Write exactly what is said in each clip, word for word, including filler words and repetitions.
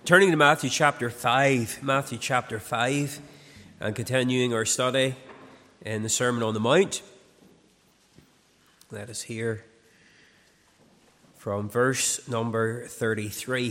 Turning to Matthew chapter five, Matthew chapter five, and continuing our study in the Sermon on the Mount. Let us hear from verse number thirty-three.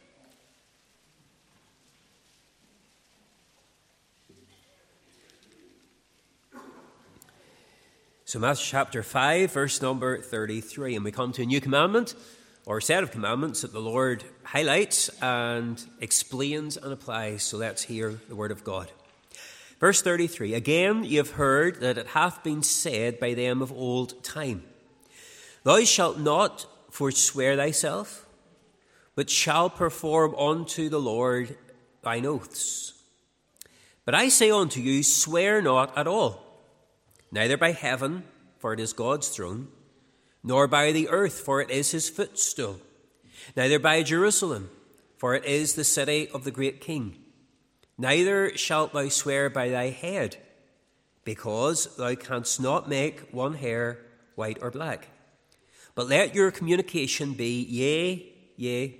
So Matthew chapter five, verse number thirty-three, and we come to a new commandment, or a set of commandments that the Lord highlights and explains and applies. So let's hear the word of God. Verse thirty-three, again ye have heard that it hath been said by them of old time, Thou shalt not forswear thyself, but shalt perform unto the Lord thine oaths. But I say unto you, swear not at all, neither by heaven, for it is God's throne, nor by the earth, for it is his footstool, neither by Jerusalem, for it is the city of the great King. Neither shalt thou swear by thy head, because thou canst not make one hair white or black. But let your communication be yea, yea,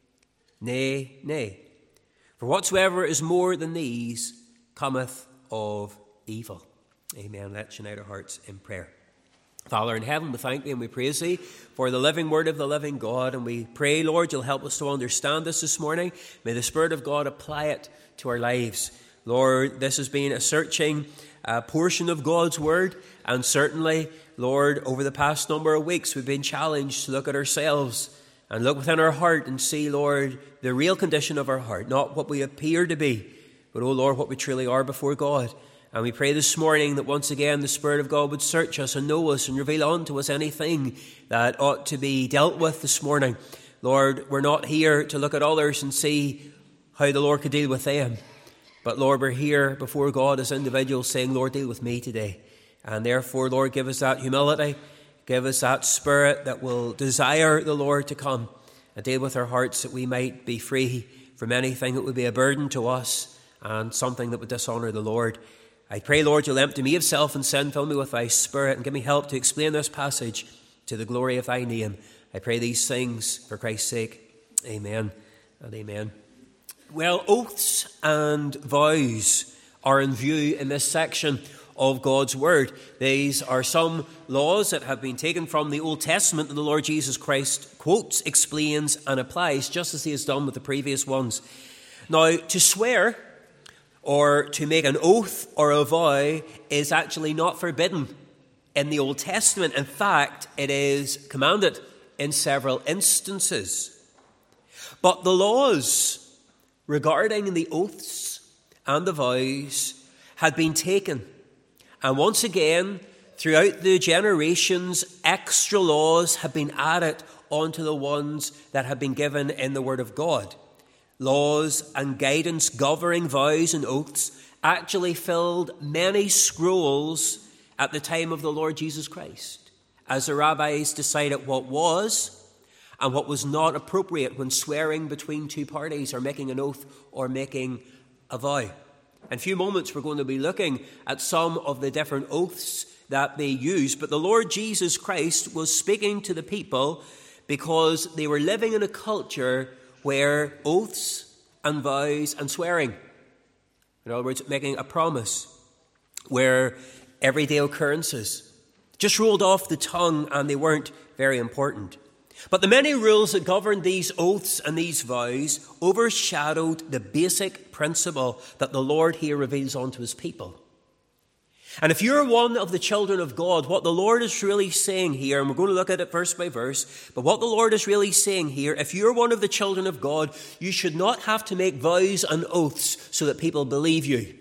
nay, nay. For whatsoever is more than these cometh of evil. Amen. Let's unite our hearts in prayer. Father in heaven, we thank thee and we praise thee for the living word of the living God. And we pray, Lord, you'll help us to understand this this morning. May the Spirit of God apply it to our lives. Lord, this has been a searching uh, portion of God's word. And certainly, Lord, over the past number of weeks, we've been challenged to look at ourselves and look within our heart and see, Lord, the real condition of our heart, not what we appear to be, but, oh Lord, what we truly are before God. And we pray this morning that once again the Spirit of God would search us and know us and reveal unto us anything that ought to be dealt with this morning. Lord, we're not here to look at others and see how the Lord could deal with them. But Lord, we're here before God as individuals saying, Lord, deal with me today. And therefore, Lord, give us that humility. Give us that spirit that will desire the Lord to come and deal with our hearts, that we might be free from anything that would be a burden to us and something that would dishonour the Lord. I pray, Lord, you'll empty me of self and sin, fill me with thy Spirit, and give me help to explain this passage to the glory of thy name. I pray these things for Christ's sake. Amen and amen. Well, oaths and vows are in view in this section of God's Word. These are some laws that have been taken from the Old Testament that the Lord Jesus Christ quotes, explains, and applies, just as he has done with the previous ones. Now, to swear or to make an oath or a vow is actually not forbidden in the Old Testament. In fact, it is commanded in several instances. But the laws regarding the oaths and the vows had been taken. And once again, throughout the generations, extra laws have been added onto the ones that have been given in the Word of God. Laws and guidance governing vows and oaths actually filled many scrolls at the time of the Lord Jesus Christ, as the rabbis decided what was and what was not appropriate when swearing between two parties or making an oath or making a vow. In a few moments, we're going to be looking at some of the different oaths that they used, but the Lord Jesus Christ was speaking to the people because they were living in a culture where oaths and vows and swearing, in other words, making a promise, were everyday occurrences, just rolled off the tongue, and they weren't very important. But the many rules that governed these oaths and these vows overshadowed the basic principle that the Lord here reveals unto his people. And if you're one of the children of God, what the Lord is really saying here, and we're going to look at it verse by verse, but what the Lord is really saying here, if you're one of the children of God, you should not have to make vows and oaths so that people believe you.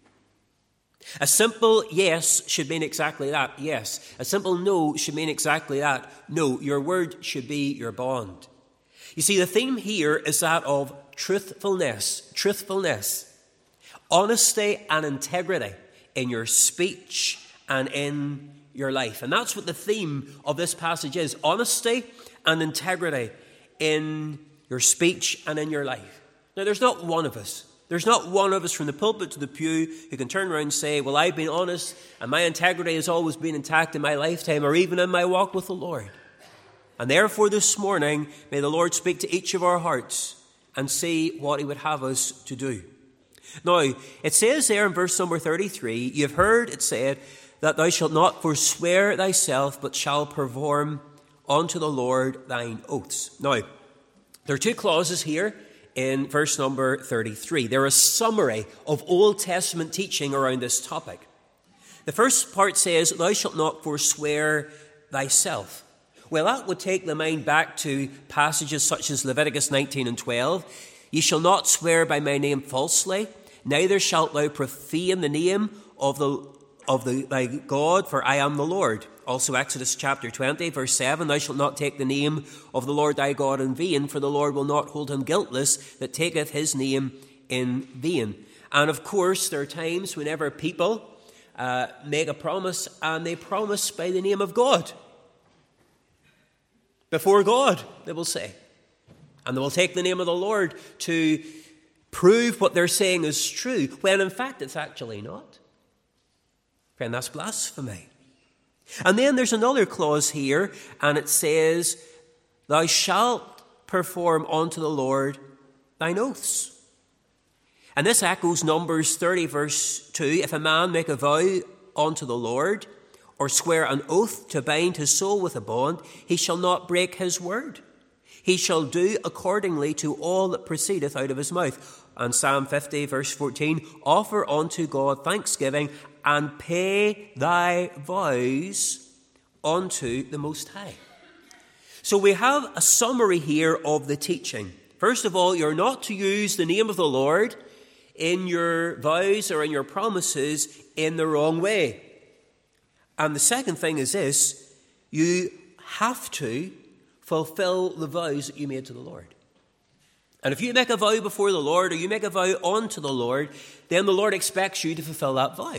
A simple yes should mean exactly that, yes. A simple no should mean exactly that, no. Your word should be your bond. You see, the theme here is that of truthfulness, truthfulness, honesty and integrity in your speech and in your life. And that's what the theme of this passage is, honesty and integrity in your speech and in your life. Now, there's not one of us, there's not one of us from the pulpit to the pew who can turn around and say, well, I've been honest and my integrity has always been intact in my lifetime or even in my walk with the Lord. And therefore this morning, may the Lord speak to each of our hearts and see what he would have us to do. Now, it says there in verse number thirty-three, you've heard it said that thou shalt not forswear thyself, but shalt perform unto the Lord thine oaths. Now, there are two clauses here in verse number thirty-three. They're a summary of Old Testament teaching around this topic. The first part says, thou shalt not forswear thyself. Well, that would take the mind back to passages such as Leviticus nineteen and twelve. Ye shall not swear by my name falsely, neither shalt thou profane the name of the of the thy God, for I am the Lord. Also Exodus chapter twenty, verse seven, thou shalt not take the name of the Lord thy God in vain, for the Lord will not hold him guiltless that taketh his name in vain. And of course, there are times whenever people uh, make a promise, and they promise by the name of God. Before God, they will say. And they will take the name of the Lord to prove what they're saying is true, when in fact it's actually not. Friend, that's blasphemy. And then there's another clause here, and it says, thou shalt perform unto the Lord thine oaths. And this echoes Numbers thirty, verse two. If a man make a vow unto the Lord, or swear an oath to bind his soul with a bond, he shall not break his word. He shall do accordingly to all that proceedeth out of his mouth. And Psalm fifty, verse fourteen, offer unto God thanksgiving, and pay thy vows unto the Most High. So we have a summary here of the teaching. First of all, you're not to use the name of the Lord in your vows or in your promises in the wrong way. And the second thing is this, you have to fulfill the vows that you made to the Lord. And if you make a vow before the Lord, or you make a vow unto the Lord, then the Lord expects you to fulfill that vow.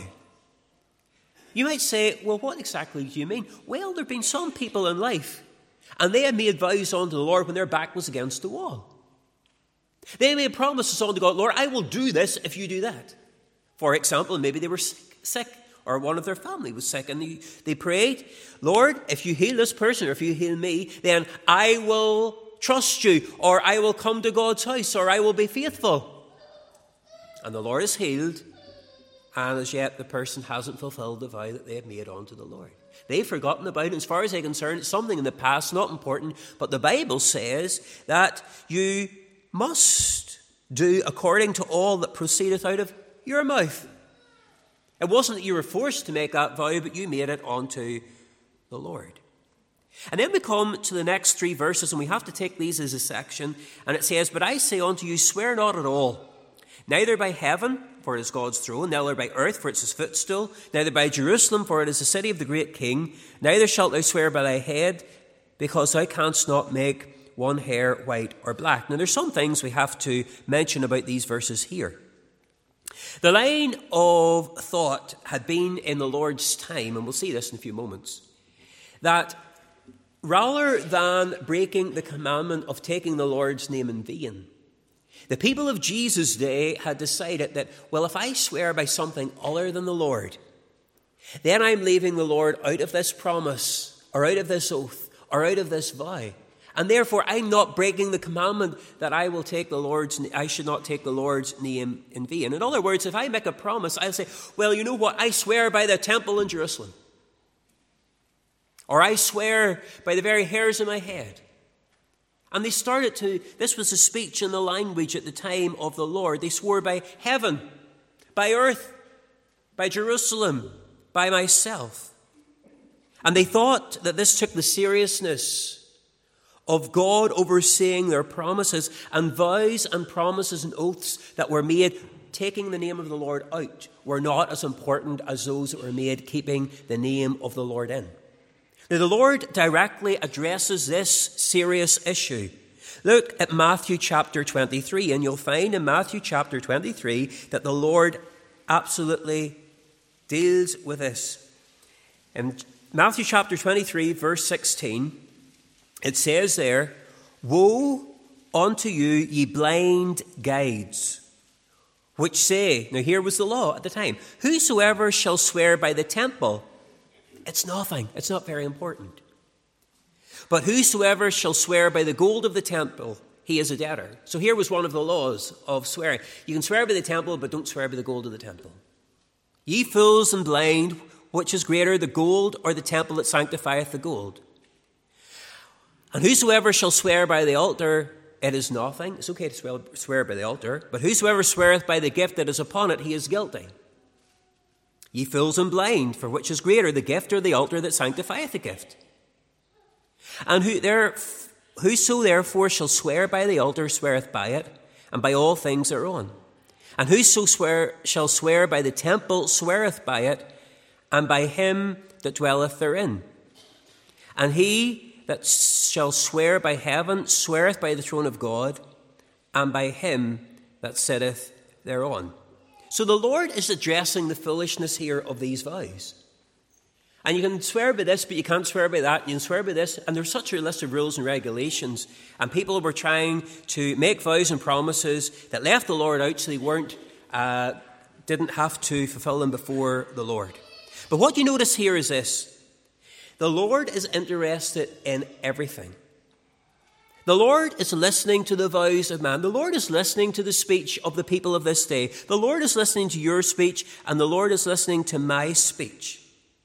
You might say, well, what exactly do you mean? Well, there have been some people in life, and they had made vows unto the Lord when their back was against the wall. They made promises unto God, Lord, I will do this if you do that. For example, maybe they were sick, sick or one of their family was sick, and they, they prayed, Lord, if you heal this person, or if you heal me, then I will trust you, or I will come to God's house, or I will be faithful. And the Lord is healed, and as yet the person hasn't fulfilled the vow that they have made unto the Lord. They've forgotten about it. As far as they're concerned, it's something in the past, not important, but the Bible says that you must do according to all that proceedeth out of your mouth. It wasn't that you were forced to make that vow, but you made it unto the Lord. And then we come to the next three verses, and we have to take these as a section. And it says, but I say unto you, swear not at all, neither by heaven, for it is God's throne, neither by earth, for it is his footstool, neither by Jerusalem, for it is the city of the great King, neither shalt thou swear by thy head, because thou canst not make one hair white or black. Now there's some things we have to mention about these verses here. The line of thought had been in the Lord's time, and we'll see this in a few moments, that rather than breaking the commandment of taking the Lord's name in vain, the people of Jesus' day had decided that, well, if I swear by something other than the Lord, then I'm leaving the Lord out of this promise, or out of this oath, or out of this vow. And therefore, I'm not breaking the commandment that I will take the Lord's, I should not take the Lord's name in vain. In other words, if I make a promise, I'll say, well, you know what? I swear by the temple in Jerusalem. Or I swear by the very hairs of my head. And they started to, this was the speech and the language at the time of the Lord. They swore by heaven, by earth, by Jerusalem, by myself. And they thought that this took the seriousness of God overseeing their promises, and vows and promises and oaths that were made taking the name of the Lord out were not as important as those that were made keeping the name of the Lord in. Now, the Lord directly addresses this serious issue. Look at Matthew chapter twenty-three, and you'll find in Matthew chapter twenty-three that the Lord absolutely deals with this. In Matthew chapter twenty-three, verse sixteen, it says there, woe unto you, ye blind guides, which say, now here was the law at the time, whosoever shall swear by the temple, it's nothing, it's not very important. But whosoever shall swear by the gold of the temple, he is a debtor. So here was one of the laws of swearing. You can swear by the temple, but don't swear by the gold of the temple. Ye fools and blind, which is greater, the gold or the temple that sanctifieth the gold? And whosoever shall swear by the altar, it is nothing. It's okay to swear by the altar, but whosoever sweareth by the gift that is upon it, he is guilty. Ye fools and blind, for which is greater, the gift or the altar that sanctifieth the gift? And who there, whoso therefore shall swear by the altar sweareth by it, and by all things thereon. And whoso swear, shall swear by the temple sweareth by it, and by him that dwelleth therein. And he that shall swear by heaven sweareth by the throne of God, and by him that sitteth thereon. So the Lord is addressing the foolishness here of these vows. And you can swear by this, but you can't swear by that. You can swear by this. And there's such a list of rules and regulations. And people were trying to make vows and promises that left the Lord out so they weren't, uh, didn't have to fulfill them before the Lord. But what you notice here is this. The Lord is interested in everything. The Lord is listening to the vows of man. The Lord is listening to the speech of the people of this day. The Lord is listening to your speech, and the Lord is listening to my speech.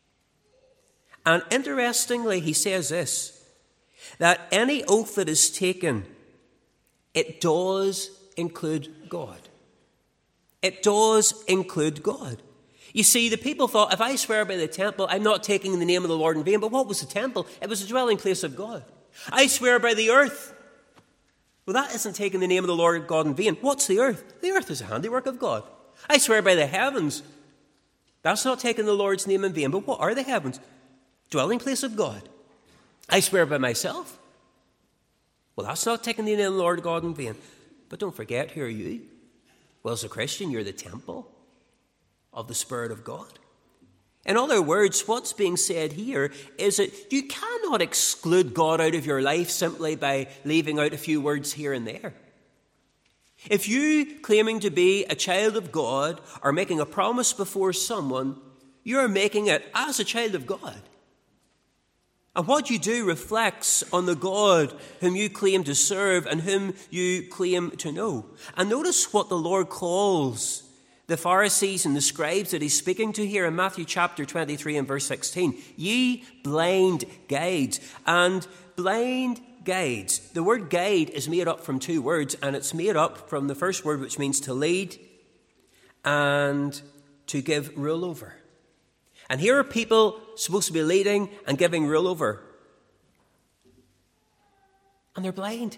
And interestingly, he says this, that any oath that is taken, it does include God. It does include God. You see, the people thought, if I swear by the temple, I'm not taking the name of the Lord in vain. But what was the temple? It was the dwelling place of God. I swear by the earth. Well, that isn't taking the name of the Lord God in vain. What's the earth? The earth is a handiwork of God. I swear by the heavens. That's not taking the Lord's name in vain. But what are the heavens? Dwelling place of God. I swear by myself. Well, that's not taking the name of the Lord God in vain. But don't forget, who are you? Well, as a Christian, you're the temple of the Spirit of God. In other words, what's being said here is that you cannot exclude God out of your life simply by leaving out a few words here and there. If you, claiming to be a child of God, are making a promise before someone, you're making it as a child of God. And what you do reflects on the God whom you claim to serve and whom you claim to know. And notice what the Lord calls the Pharisees and the scribes that he's speaking to here in Matthew chapter twenty-three and verse sixteen. Ye blind guides. And blind guides. The word guide is made up from two words, and it's made up from the first word, which means to lead and to give rule over. And here are people supposed to be leading and giving rule over. And they're blind.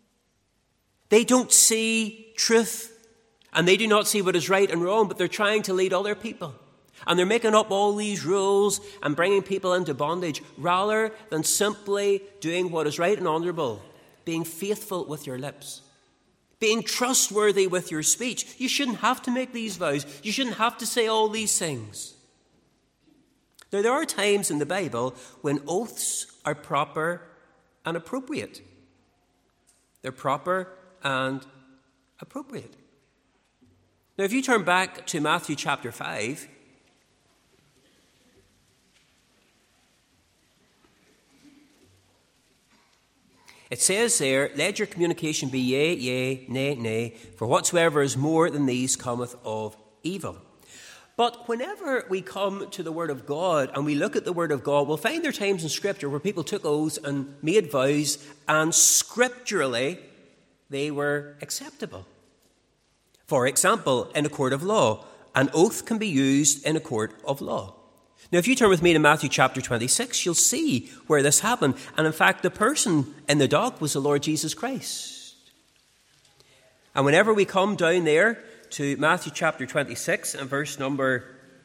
They don't see truth. And they do not see what is right and wrong, but they're trying to lead other people. And they're making up all these rules and bringing people into bondage rather than simply doing what is right and honourable, being faithful with your lips, being trustworthy with your speech. You shouldn't have to make these vows. You shouldn't have to say all these things. Now, there are times in the Bible when oaths are proper and appropriate. They're proper and appropriate. Now, if you turn back to Matthew chapter five, it says there, let your communication be yea, yea, nay, nay, for whatsoever is more than these cometh of evil. But whenever we come to the Word of God and we look at the Word of God, we'll find there are times in Scripture where people took oaths and made vows, and scripturally they were acceptable. For example, in a court of law, an oath can be used in a court of law. Now, if you turn with me to Matthew chapter twenty-six, you'll see where this happened. And in fact, the person in the dock was the Lord Jesus Christ. And whenever we come down there to Matthew chapter twenty-six and verse number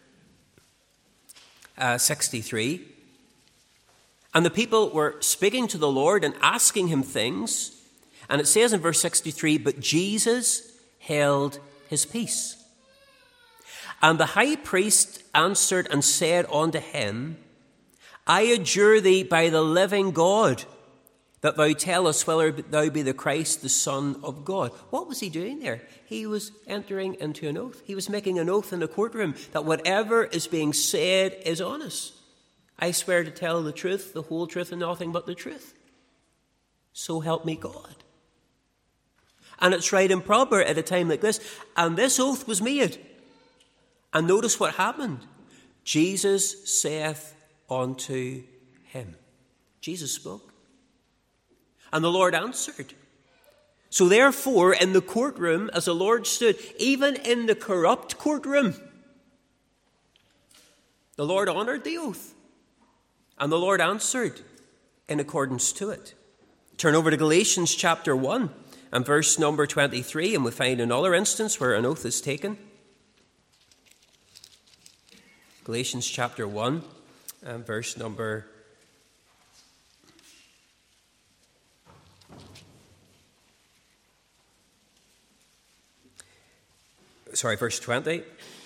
uh, sixty-three, and the people were speaking to the Lord and asking him things, and it says in verse sixty-three, but Jesus held his peace. And the high priest answered and said unto him, I adjure thee by the living God, that thou tell us whether thou be the Christ, the Son of God. What was he doing there? He was entering into an oath. He was making an oath in the courtroom that whatever is being said is honest. I swear to tell the truth, the whole truth, and nothing but the truth. So help me God. And it's right and proper at a time like this. And this oath was made. And notice what happened. Jesus saith unto him. Jesus spoke. And the Lord answered. So therefore, in the courtroom, as the Lord stood, even in the corrupt courtroom, the Lord honoured the oath. And the Lord answered in accordance to it. Turn over to Galatians chapter one and verse number twenty-three, and we find another instance where an oath is taken. Galatians chapter one and verse number sorry, verse twenty.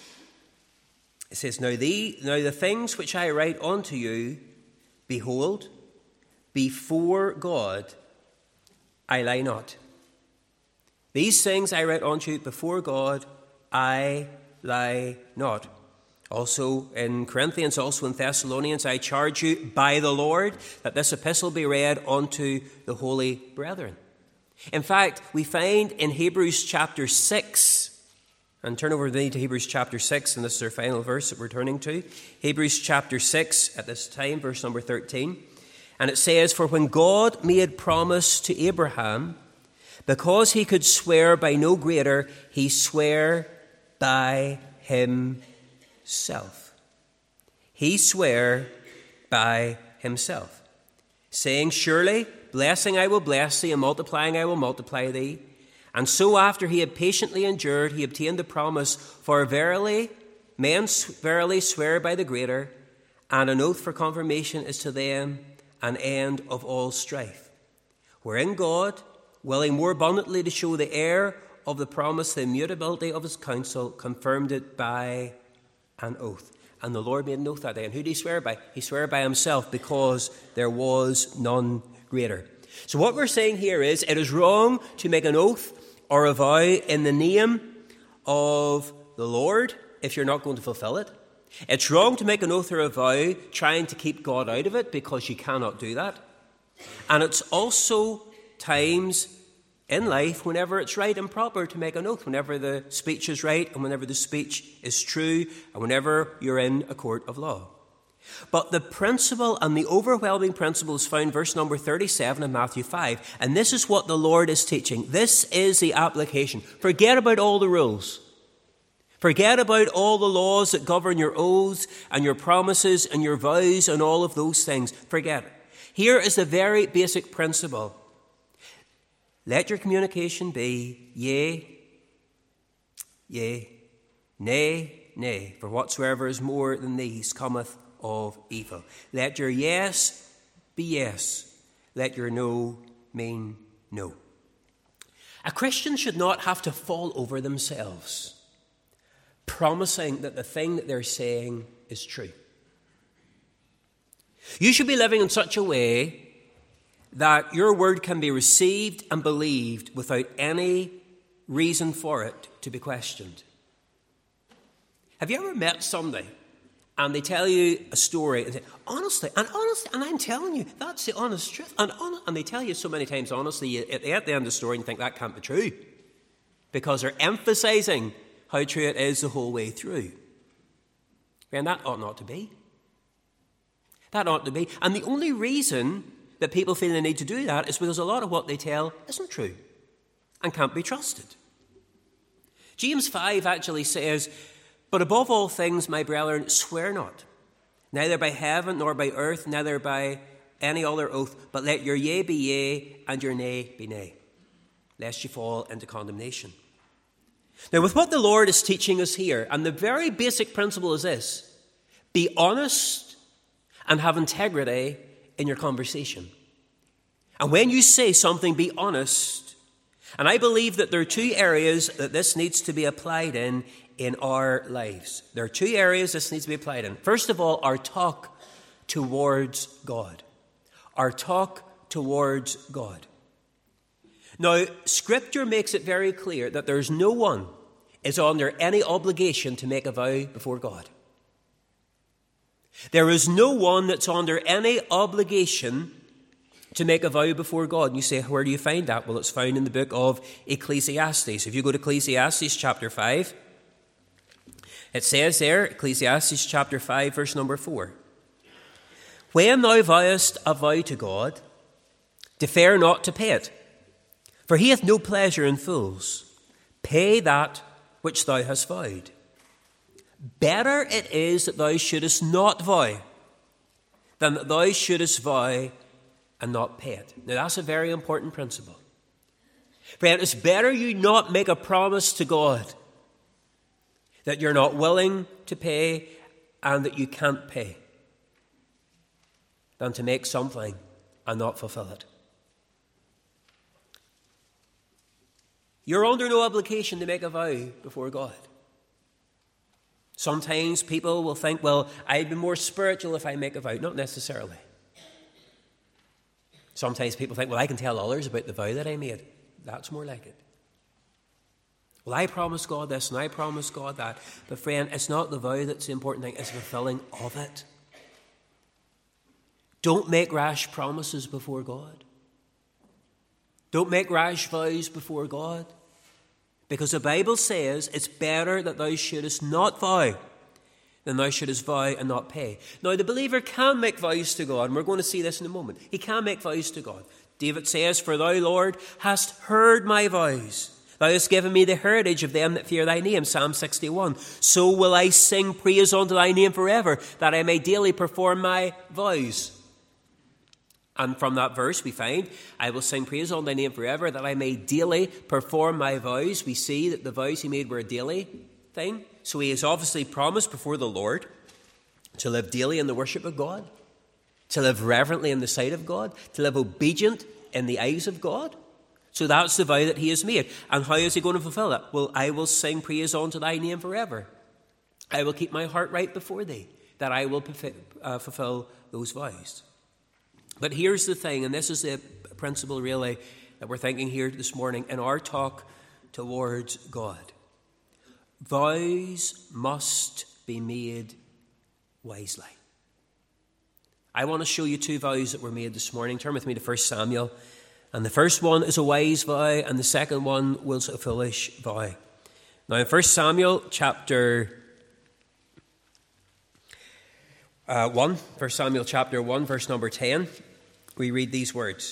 It says, Now the, now the things which I write unto you, behold, before God I lie not. These things I write unto you before God, I lie not. Also in Corinthians, also in Thessalonians, I charge you by the Lord that this epistle be read unto the holy brethren. In fact, we find in Hebrews chapter six, and turn over with me to Hebrews chapter six, and this is our final verse that we're turning to. Hebrews chapter six at this time, verse number thirteen. And it says, For when God made promise to Abraham, because he could swear by no greater, he sware by himself. He sware by himself, saying, Surely, blessing I will bless thee, and multiplying I will multiply thee. And so after he had patiently endured, he obtained the promise. For verily, men verily swear by the greater, and an oath for confirmation is to them an end of all strife. Wherein God, willing more abundantly to show the heir of the promise the immutability of his counsel, confirmed it by an oath. And the Lord made an oath that day. And who did he swear by? He swore by himself, because there was none greater. So what we're saying here is, it is wrong to make an oath or a vow in the name of the Lord if you're not going to fulfill it. It's wrong to make an oath or a vow trying to keep God out of it, because you cannot do that. And it's also times in life whenever it's right and proper to make an oath, whenever the speech is right and whenever the speech is true and whenever you're in a court of law. But the principle and the overwhelming principle is found verse number thirty-seven in Matthew five. And this is what the Lord is teaching. This is the application. Forget about all the rules. Forget about all the laws that govern your oaths and your promises and your vows and all of those things. Forget it. Here is the very basic principle. Let your communication be yea, yea, nay, nay. For whatsoever is more than these cometh of evil. Let your yes be yes. Let your no mean no. A Christian should not have to fall over themselves promising that the thing that they're saying is true. You should be living in such a way that your word can be received and believed without any reason for it to be questioned. Have you ever met somebody and they tell you a story and say, honestly, and honestly, and I'm telling you, that's the honest truth. And, on, and they tell you so many times, honestly, you, at the end of the story, and you think that can't be true. Because they're emphasizing how true it is the whole way through. And that ought not to be. That ought to be. And the only reason that people feel the need to do that is because a lot of what they tell isn't true and can't be trusted. James five actually says, but above all things, my brethren, swear not, neither by heaven nor by earth, neither by any other oath, but let your yea be yea and your nay be nay, lest you fall into condemnation. Now, with what the Lord is teaching us here, and the very basic principle is this: be honest and have integrity in your conversation. And when you say something, be honest. And I believe that there are two areas that this needs to be applied in in our lives. There are two areas this needs to be applied in. First of all, our talk towards God. Our talk towards God. Now, Scripture makes it very clear that there's no one is under any obligation to make a vow before God. There is no one that's under any obligation to make a vow before God. And you say, where do you find that? Well, it's found in the book of Ecclesiastes. If you go to Ecclesiastes chapter five, it says there, Ecclesiastes chapter five, verse number four, when thou vowest a vow to God, defer not to pay it, for he hath no pleasure in fools. Pay that which thou hast vowed. Better it is that thou shouldest not vow than that thou shouldest vow and not pay it. Now that's a very important principle. Friend, it's better you not make a promise to God that you're not willing to pay and that you can't pay than to make something and not fulfill it. You're under no obligation to make a vow before God. Sometimes people will think, well, I'd be more spiritual if I make a vow. Not necessarily. Sometimes people think, well, I can tell others about the vow that I made. That's more like it. Well, I promised God this and I promised God that. But friend, it's not the vow that's the important thing, it's the fulfilling of it. Don't make rash promises before God. Don't make rash vows before God. Because the Bible says it's better that thou shouldest not vow than thou shouldest vow and not pay. Now, the believer can make vows to God, and we're going to see this in a moment. He can make vows to God. David says, for thou, Lord, hast heard my vows. Thou hast given me the heritage of them that fear thy name, Psalm sixty-one. So will I sing praise unto thy name forever, that I may daily perform my vows. And from that verse we find, I will sing praise on thy name forever, that I may daily perform my vows. We see that the vows he made were a daily thing. So he has obviously promised before the Lord to live daily in the worship of God, to live reverently in the sight of God, to live obedient in the eyes of God. So that's the vow that he has made. And how is he going to fulfill it? Well, I will sing praise unto thy name forever. I will keep my heart right before thee, that I will fulfill those vows. But here's the thing, and this is the principle really that we're thinking here this morning in our talk towards God. Vows must be made wisely. I want to show you two vows that were made this morning. Turn with me to First Samuel. And the first one is a wise vow, and the second one was a foolish vow. Now in First Samuel chapter uh, one, First Samuel chapter one, verse number ten, we read these words.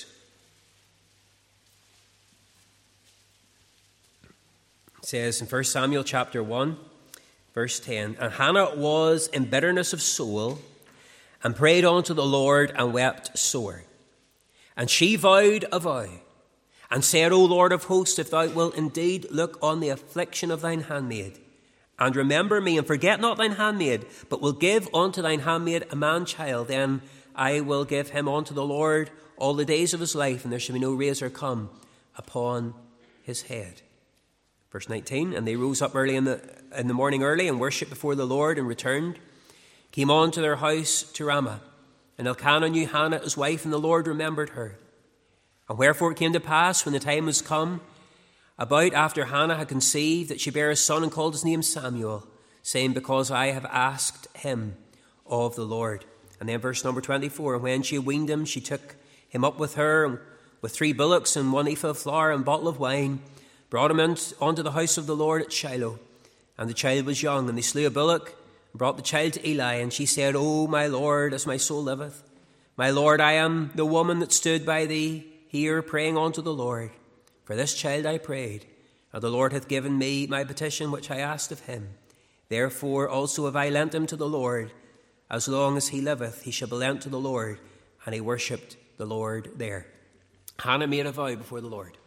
It says in First Samuel chapter one, verse ten, and Hannah was in bitterness of soul, and prayed unto the Lord, and wept sore. And she vowed a vow, and said, O Lord of hosts, if thou wilt indeed look on the affliction of thine handmaid, and remember me, and forget not thine handmaid, but will give unto thine handmaid a man-child, then I will give him unto the Lord all the days of his life, and there shall be no razor come upon his head. Verse nineteen, and they rose up early in the, in the morning early, and worshipped before the Lord, and returned, came on to their house to Ramah. And Elkanah knew Hannah his wife, and the Lord remembered her. And wherefore it came to pass, when the time was come, about after Hannah had conceived, that she bare a son, and called his name Samuel, saying, because I have asked him of the Lord. And then verse number twenty-four, and when she weaned him, she took him up with her, with three bullocks, and one ephah of flour, and a bottle of wine, brought him unto the house of the Lord at Shiloh. And the child was young, and they slew a bullock, and brought the child to Eli. And she said, O my Lord, as my soul liveth, my Lord, I am the woman that stood by thee here, praying unto the Lord. For this child I prayed, and the Lord hath given me my petition which I asked of him. Therefore also have I lent him to the Lord. As long as he liveth, he shall be lent to the Lord. And he worshipped the Lord there. Hannah made a vow before the Lord.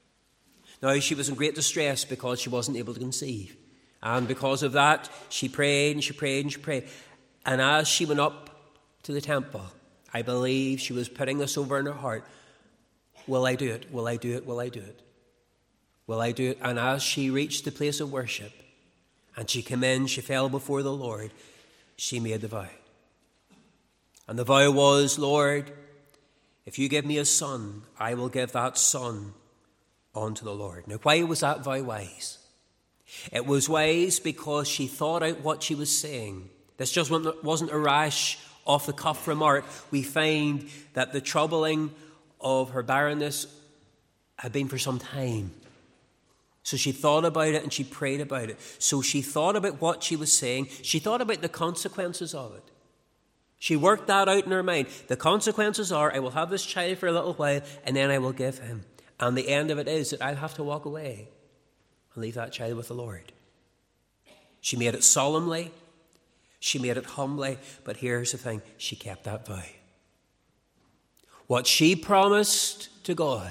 Now she was in great distress because she wasn't able to conceive. And because of that, she prayed and she prayed and she prayed. And as she went up to the temple, I believe she was putting this over in her heart. Will I do it? Will I do it? Will I do it? Will I do it? And as she reached the place of worship, and she came in, she fell before the Lord, she made the vow. And the vow was, Lord, if you give me a son, I will give that son unto the Lord. Now, why was that vow wise? It was wise because she thought out what she was saying. This just wasn't a rash, off-the-cuff remark. We find that the troubling of her barrenness had been for some time. So she thought about it and she prayed about it. So she thought about what she was saying. She thought about the consequences of it. She worked that out in her mind. The consequences are, I will have this child for a little while and then I will give him. And the end of it is that I'll have to walk away and leave that child with the Lord. She made it solemnly. She made it humbly. But here's the thing. She kept that vow. What she promised to God,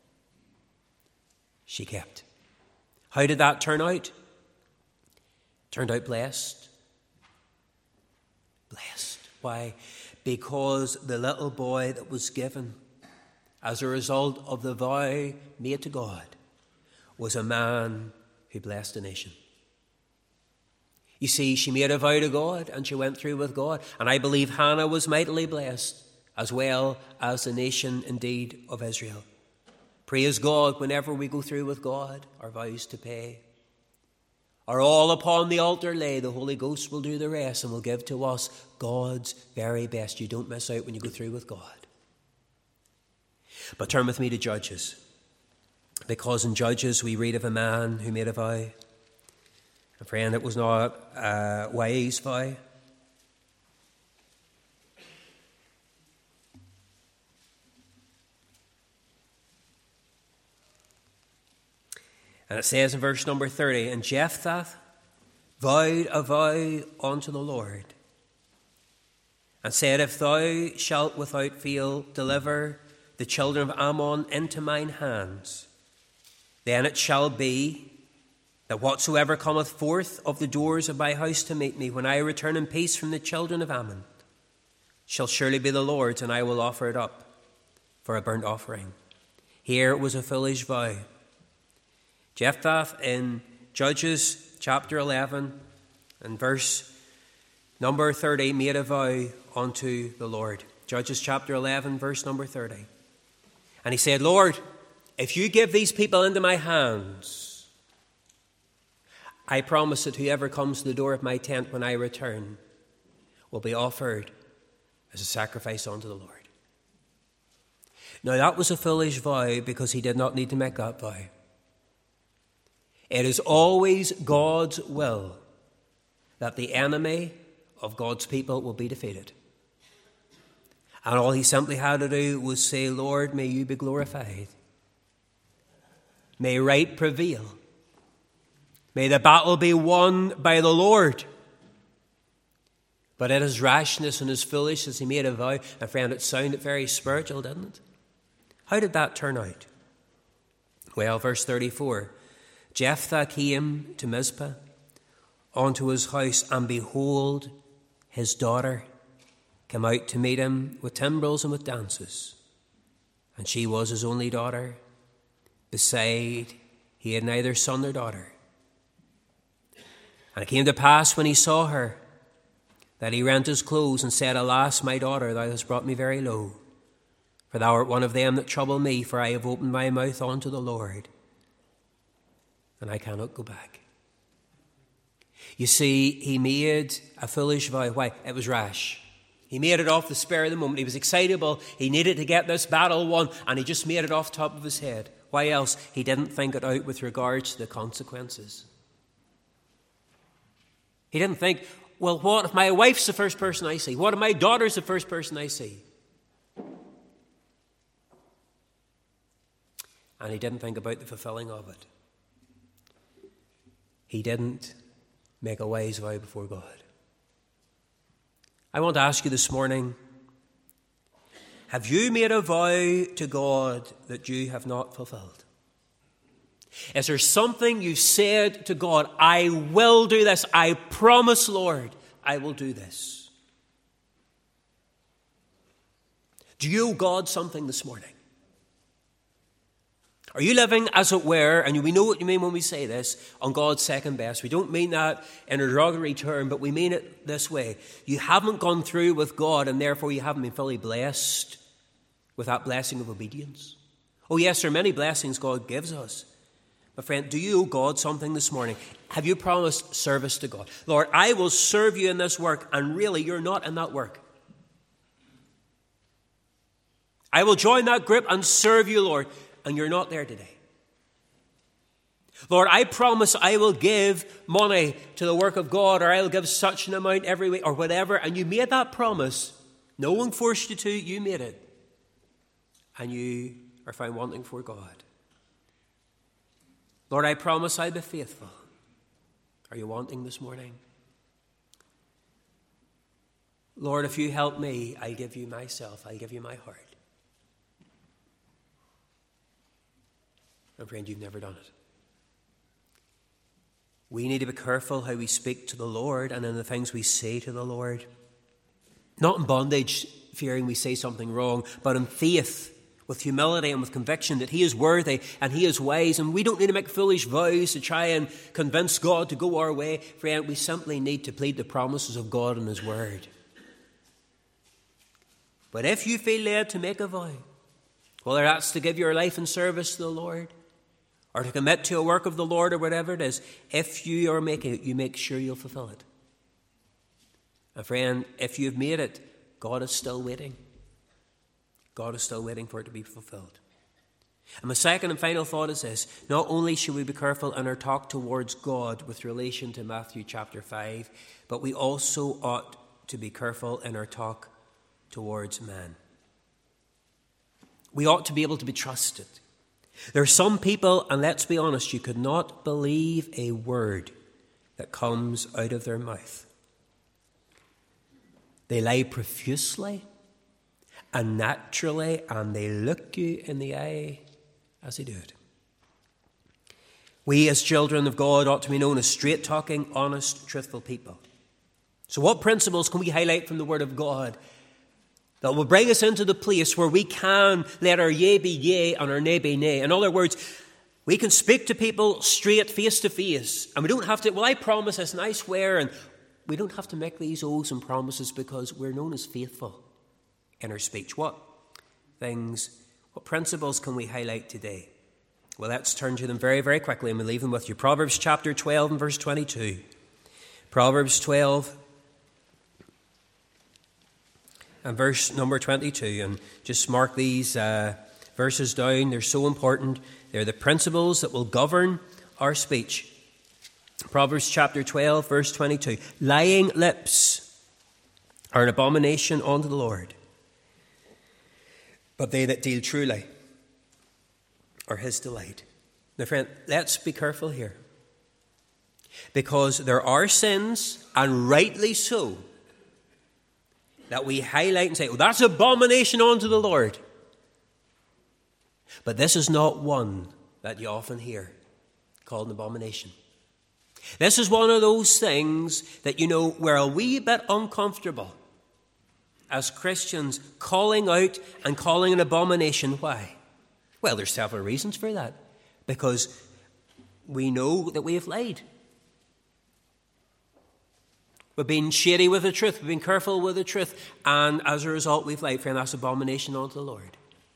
she kept. How did that turn out? Turned out blessed. Blessed. Why? Because the little boy that was given as a result of the vow made to God was a man who blessed a nation. You see, she made a vow to God and she went through with God. And I believe Hannah was mightily blessed, as well as the nation indeed of Israel. Praise God, whenever we go through with God, our vows to pay are all upon the altar lay. The Holy Ghost will do the rest and will give to us God's very best. You don't miss out when you go through with God. But turn with me to Judges, because in Judges we read of a man who made a vow. A friend, it was not a wise vow. And it says in verse number thirty, and Jephthah vowed a vow unto the Lord, and said, if thou shalt without fail deliver the children of Ammon into mine hands, then it shall be that whatsoever cometh forth of the doors of my house to meet me, when I return in peace from the children of Ammon, shall surely be the Lord's, and I will offer it up for a burnt offering. Here it was a foolish vow. Jephthah in Judges chapter eleven and verse number thirty made a vow unto the Lord. Judges chapter eleven, verse number thirty. And he said, Lord, if you give these people into my hands, I promise that whoever comes to the door of my tent when I return will be offered as a sacrifice unto the Lord. Now that was a foolish vow, because he did not need to make that vow. It is always God's will that the enemy of God's people will be defeated. And all he simply had to do was say, Lord, may you be glorified. May right prevail. May the battle be won by the Lord. But in his rashness and his foolishness, he made a vow. And friend, it sounded very spiritual, didn't it? How did that turn out? Well, verse thirty-four. Jephthah came to Mizpah unto his house, and behold, his daughter came out to meet him with timbrels and with dances. And she was his only daughter. Beside, he had neither son nor daughter. And it came to pass, when he saw her, that he rent his clothes and said, Alas, my daughter, thou hast brought me very low. For thou art one of them that trouble me, for I have opened my mouth unto the Lord, and I cannot go back. You see, he made a foolish vow. Why? It was rash. He made it off the spur of the moment. He was excitable. He needed to get this battle won, and he just made it off the top of his head. Why else? He didn't think it out with regards to the consequences. He didn't think, well, what if my wife's the first person I see? What if my daughter's the first person I see? And he didn't think about the fulfilling of it. He didn't make a wise vow before God. I want to ask you this morning, have you made a vow to God that you have not fulfilled? Is there something you said to God, I will do this, I promise, Lord, I will do this? Do you owe God something this morning? Are you living, as it were, and we know what you mean when we say this, on God's second best? We don't mean that in a derogatory term, but we mean it this way. You haven't gone through with God, and therefore you haven't been fully blessed with that blessing of obedience. Oh yes, there are many blessings God gives us. But friend, do you owe God something this morning? Have you promised service to God? Lord, I will serve you in this work, and really you're not in that work. I will join that group and serve you, Lord. And you're not there today. Lord, I promise I will give money to the work of God, or I'll give such an amount every week, or whatever. And you made that promise. No one forced you to. You made it. And you are found wanting for God. Lord, I promise I'll be faithful. Are you wanting this morning? Lord, if you help me, I'll give you myself. I'll give you my heart. And friend, you've never done it. We need to be careful how we speak to the Lord and in the things we say to the Lord. Not in bondage, fearing we say something wrong, but in faith, with humility and with conviction that he is worthy and he is wise. And we don't need to make foolish vows to try and convince God to go our way. Friend, we simply need to plead the promises of God and his word. But if you feel led to make a vow, whether that's to give your life in service to the Lord, or to commit to a work of the Lord, or whatever it is, if you are making it, you make sure you'll fulfill it. And friend, if you've made it, God is still waiting. God is still waiting for it to be fulfilled. And my second and final thought is this. Not only should we be careful in our talk towards God with relation to Matthew chapter five, but we also ought to be careful in our talk towards man. We ought to be able to be trusted. There are some people, and let's be honest, you could not believe a word that comes out of their mouth. They lie profusely and naturally, and they look you in the eye as they do it. We as children of God ought to be known as straight-talking, honest, truthful people. So what principles can we highlight from the Word of God that will bring us into the place where we can let our yea be yea and our nay be nay? In other words, we can speak to people straight, face to face. And we don't have to, well, I promise this and I swear. And we don't have to make these oaths and promises because we're known as faithful in our speech. What things, what principles can we highlight today? Well, let's turn to them very, very quickly and we'll leave them with you. Proverbs chapter twelve and verse twenty-two. Proverbs twelve and verse number twenty-two, and just mark these uh, verses down. They're so important. They're the principles that will govern our speech. Proverbs chapter twelve, verse twenty-two. Lying lips are an abomination unto the Lord, but they that deal truly are his delight. Now, friend, let's be careful here, because there are sins, and rightly so, that we highlight and say, oh, that's abomination unto the Lord. But this is not one that you often hear called an abomination. This is one of those things that, you know, we're a wee bit uncomfortable as Christians calling out and calling an abomination. Why? Well, there's several reasons for that. Because we know that we have lied. We've been shady with the truth. We've been careful with the truth. And as a result, we've lied. Friend, that's abomination unto the Lord.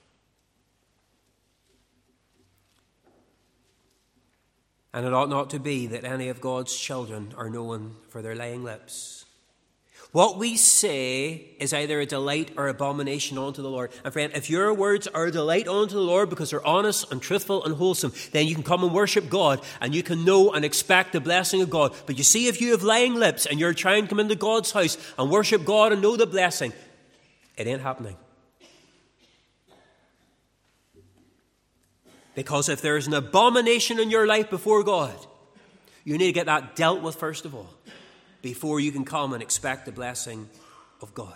And it ought not to be that any of God's children are known for their lying lips. What we say is either a delight or abomination unto the Lord. And friend, if your words are a delight unto the Lord because they're honest and truthful and wholesome, then you can come and worship God and you can know and expect the blessing of God. But you see, if you have lying lips and you're trying to come into God's house and worship God and know the blessing, it ain't happening. Because if there is an abomination in your life before God, you need to get that dealt with first of all, before you can come and expect the blessing of God.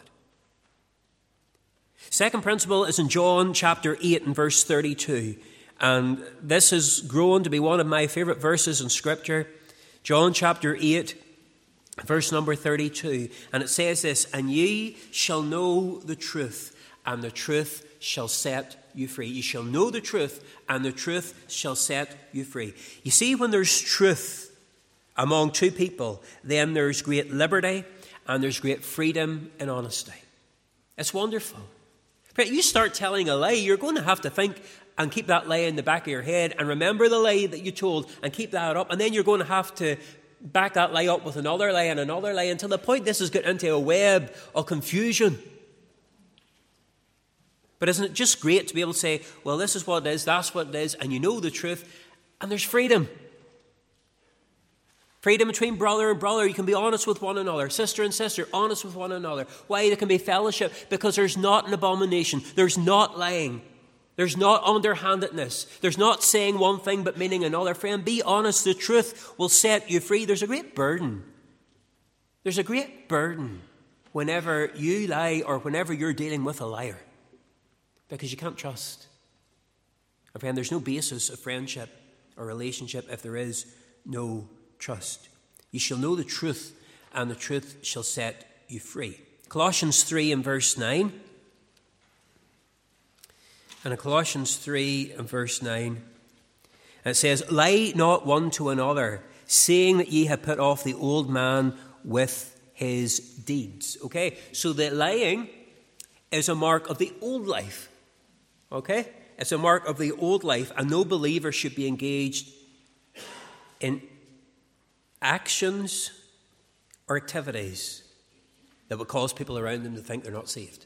Second principle is in John chapter eight and verse thirty-two. And this has grown to be one of my favourite verses in Scripture. John chapter eight, verse number thirty-two. And it says this, and ye shall know the truth, and the truth shall set you free. You shall know the truth, and the truth shall set you free. You see, when there's truth among two people, then there's great liberty and there's great freedom and honesty. It's wonderful. But you start telling a lie, you're going to have to think and keep that lie in the back of your head and remember the lie that you told and keep that up. And then you're going to have to back that lie up with another lie and another lie until the point this has got into a web of confusion. But isn't it just great to be able to say, well, this is what it is, that's what it is, and you know the truth, and there's freedom. Freedom between brother and brother. You can be honest with one another. Sister and sister, honest with one another. Why? There can be fellowship, because there's not an abomination. There's not lying. There's not underhandedness. There's not saying one thing but meaning another. Friend, be honest. The truth will set you free. There's a great burden. There's a great burden whenever you lie or whenever you're dealing with a liar, because you can't trust. And friend, there's no basis of friendship or relationship if there is no trust. You shall know the truth, and the truth shall set you free. Colossians three and verse nine. And in Colossians three and verse nine, it says, lie not one to another, saying that ye have put off the old man with his deeds. Okay, so the lying is a mark of the old life. Okay, it's a mark of the old life, and no believer should be engaged in actions or activities that would cause people around them to think they're not saved.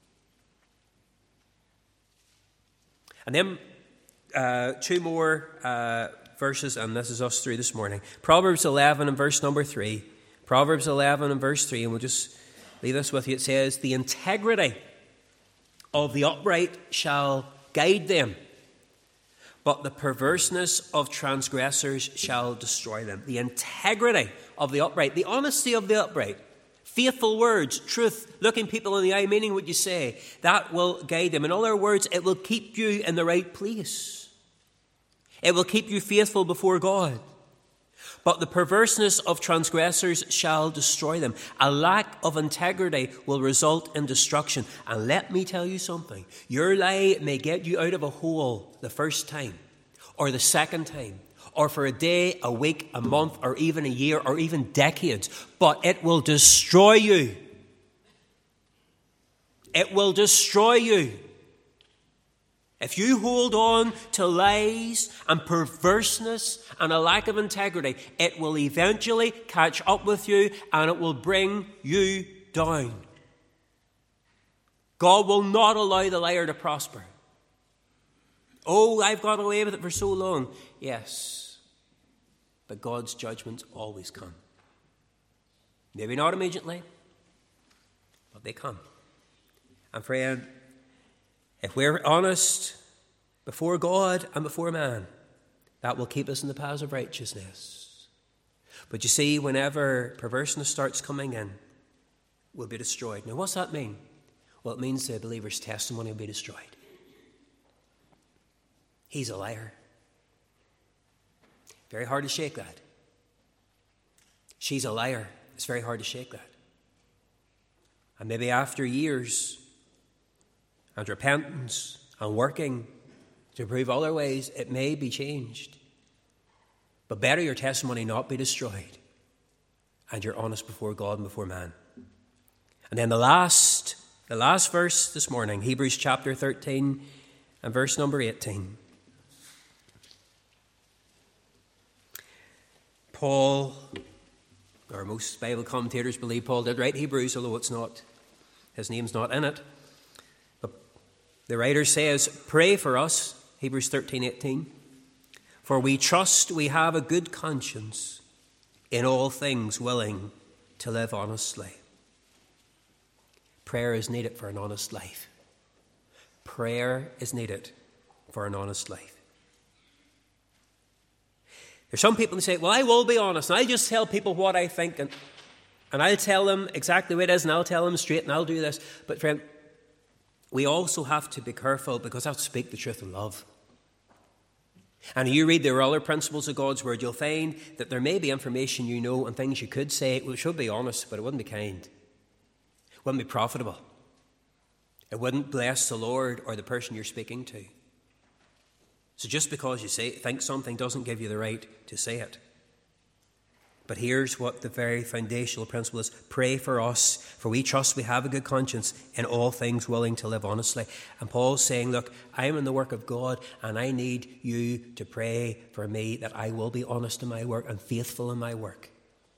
And then uh, two more uh, verses, and this is us through this morning. Proverbs eleven and verse number three. Proverbs eleven and verse three, and we'll just leave this with you. It says, the integrity of the upright shall guide them, but the perverseness of transgressors shall destroy them. The integrity of the upright, the honesty of the upright, faithful words, truth, looking people in the eye, meaning what you say, that will guide them. In other words, it will keep you in the right place. It will keep you faithful before God. But the perverseness of transgressors shall destroy them. A lack of integrity will result in destruction. And let me tell you something. Your lie may get you out of a hole the first time, or the second time, or for a day, a week, a month, or even a year, or even decades. But it will destroy you. It will destroy you. If you hold on to lies and perverseness and a lack of integrity, it will eventually catch up with you and it will bring you down. God will not allow the liar to prosper. Oh, I've got away with it for so long. Yes, but God's judgments always come. Maybe not immediately, but they come. And friend, if we're honest before God and before man, that will keep us in the paths of righteousness. But you see, whenever perverseness starts coming in, we'll be destroyed. Now, what's that mean? Well, it means the believer's testimony will be destroyed. He's a liar. Very hard to shake that. She's a liar. It's very hard to shake that. And maybe after years and repentance and working to prove other ways, it may be changed. But better your testimony not be destroyed, and you're honest before God and before man. And then the last, the last verse this morning, Hebrews chapter thirteen and verse number eighteen. Paul, or most Bible commentators believe Paul did write Hebrews, although it's not, his name's not in it. The writer says, pray for us, Hebrews thirteen eighteen, for we trust we have a good conscience, in all things willing to live honestly. Prayer is needed for an honest life. Prayer is needed for an honest life. There's some people who say, well, I will be honest, and I'll just tell people what I think, and, and I'll tell them exactly what it is, and I'll tell them straight, and I'll do this. But friend, we also have to be careful, because I have to speak the truth in love. And if you read the other principles of God's word, you'll find that there may be information you know and things you could say which should be honest, but it wouldn't be kind. It wouldn't be profitable. It wouldn't bless the Lord or the person you're speaking to. So just because you say think something doesn't give you the right to say it. But here's what the very foundational principle is. Pray for us, for we trust we have a good conscience, in all things willing to live honestly. And Paul's saying, look, I'm in the work of God, and I need you to pray for me that I will be honest in my work and faithful in my work.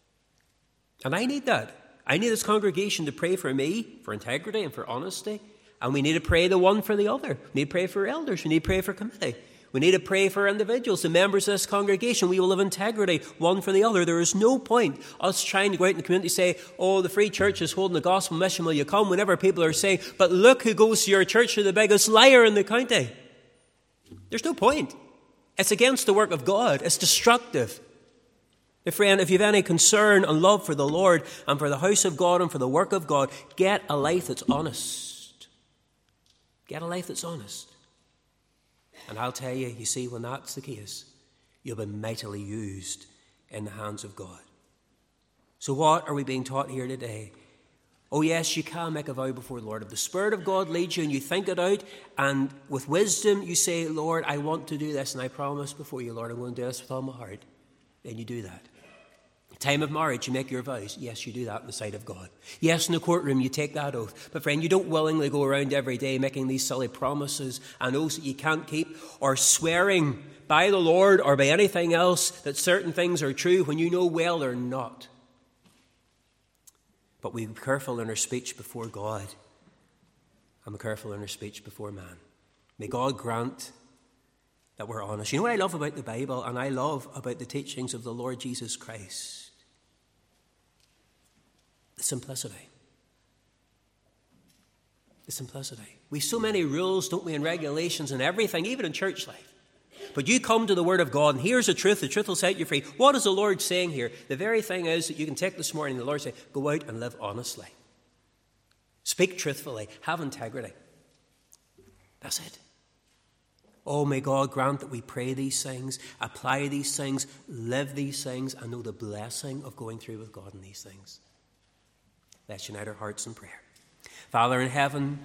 And I need that. I need this congregation to pray for me, for integrity and for honesty. And we need to pray the one for the other. We need to pray for elders. We need to pray for committee. We need to pray for individuals, the members of this congregation. We will have integrity, one for the other. There is no point us trying to go out in the community and say, oh, the Free Church is holding the gospel mission. Will you come? Whenever people are saying, but look who goes to your church, you're the biggest liar in the county. There's no point. It's against the work of God. It's destructive. My friend, if you have any concern and love for the Lord and for the house of God and for the work of God, get a life that's honest. Get a life that's honest. And I'll tell you, you see, when that's the case, you'll be mightily used in the hands of God. So what are we being taught here today? Oh yes, you can make a vow before the Lord. If the Spirit of God leads you and you think it out, and with wisdom you say, Lord, I want to do this, and I promise before you, Lord, I'm going to do this with all my heart, then you do that. Time of marriage, you make your vows. Yes, you do that in the sight of God. Yes, in the courtroom, you take that oath. But friend, you don't willingly go around every day making these silly promises and oaths that you can't keep, or swearing by the Lord or by anything else that certain things are true when you know well they're not. But we be careful in our speech before God, and be careful in our speech before man. May God grant that we're honest. You know what I love about the Bible, and I love about the teachings of the Lord Jesus Christ? The simplicity. The simplicity. We have so many rules, don't we, and regulations and everything, even in church life. But you come to the Word of God, and here's the truth. The truth will set you free. What is the Lord saying here? The very thing is that you can take this morning, the Lord say, go out and live honestly. Speak truthfully. Have integrity. That's it. Oh, may God grant that we pray these things, apply these things, live these things, and know the blessing of going through with God in these things. Let's unite our hearts in prayer. Father in heaven,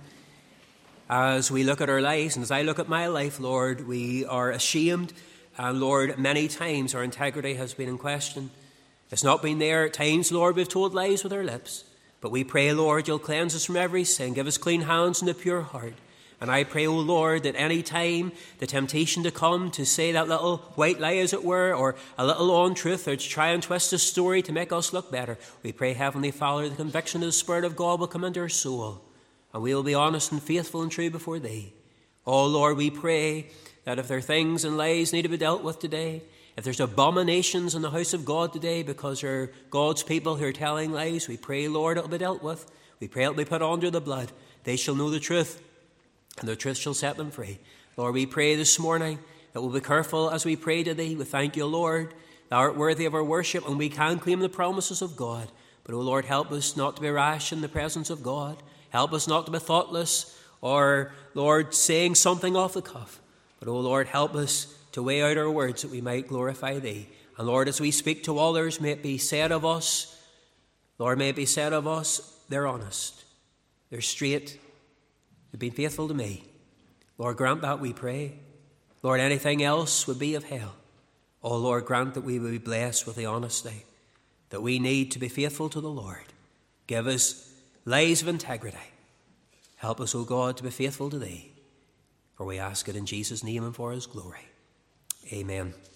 as we look at our lives, and as I look at my life, Lord, we are ashamed. And Lord, many times our integrity has been in question. It's not been there. At times, Lord, we've told lies with our lips. But we pray, Lord, you'll cleanse us from every sin. Give us clean hands and a pure heart. And I pray, O Lord, that any time the temptation to come to say that little white lie, as it were, or a little untruth, or to try and twist the story to make us look better, we pray, Heavenly Father, the conviction of the Spirit of God will come into our soul, and we will be honest and faithful and true before Thee. Oh Lord, we pray that if there are things and lies need to be dealt with today, if there's abominations in the house of God today because there are God's people who are telling lies, we pray, Lord, it'll be dealt with. We pray it'll be put under the blood. They shall know the truth, and the truth shall set them free. Lord, we pray this morning that we'll be careful as we pray to Thee. We thank You, Lord, Thou art worthy of our worship, and we can claim the promises of God. But, O Lord, help us not to be rash in the presence of God. Help us not to be thoughtless or, Lord, saying something off the cuff. But, O Lord, help us to weigh out our words that we might glorify Thee. And, Lord, as we speak to others, may it be said of us, Lord, may it be said of us, they're honest, they're straight, You've been faithful to me. Lord, grant that, we pray. Lord, anything else would be of hell. Oh, Lord, grant that we will be blessed with the honesty that we need to be faithful to the Lord. Give us lives of integrity. Help us, O God, to be faithful to Thee. For we ask it in Jesus' name and for His glory. Amen.